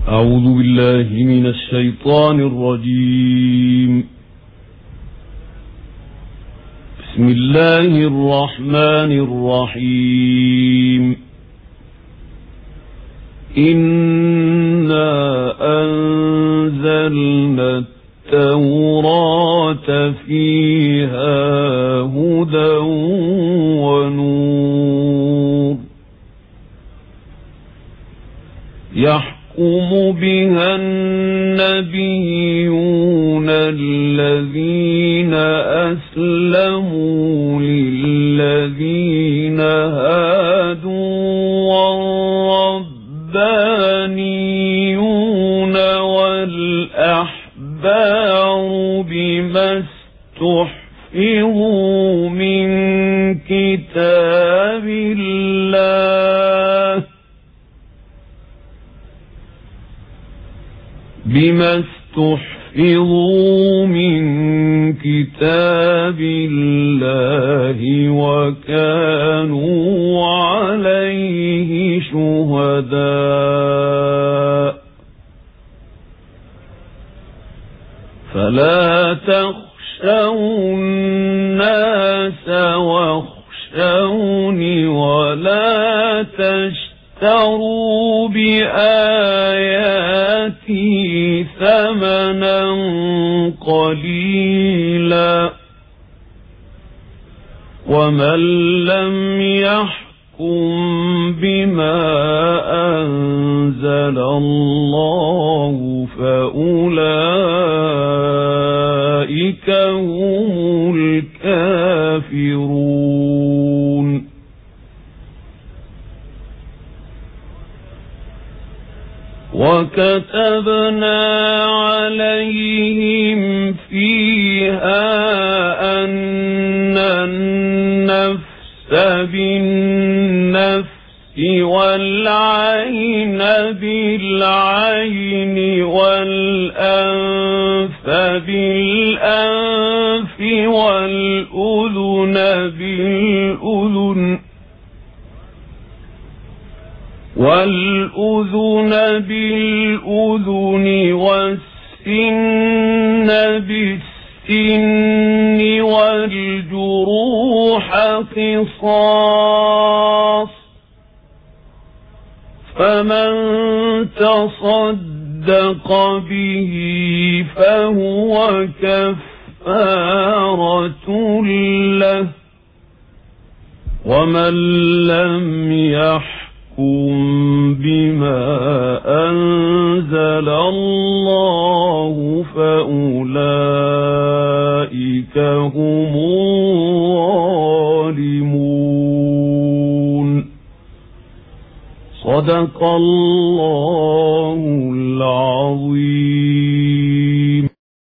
أعوذ بالله من الشيطان الرجيم. بسم الله الرحمن الرحيم. إنا أنزلنا التوراة فيها هدى ونور يحكم بها النبيون الذين أسلموا للذين هادوا والربانيون والأحبار بما استحفظوا من كتاب الله وكانوا عليه شهداء. فلا تخشوا الناس واخشوني ولا تشتروا بآياتي ثمنا قليلا ومن لم يحكم بما أنزل الله فأولئك هم الكافرون. وكتبنا عليهم فيها أن النفس بالنفس والعين بالعين والأنف بالأنف والأذن بالأذن والسن بالسن والجروح قصاص فمن تصدق به فهو كفارة له ومن لم يحكم بما أنزل الله فأولئك هم الظالمون. صدق الله العظيم.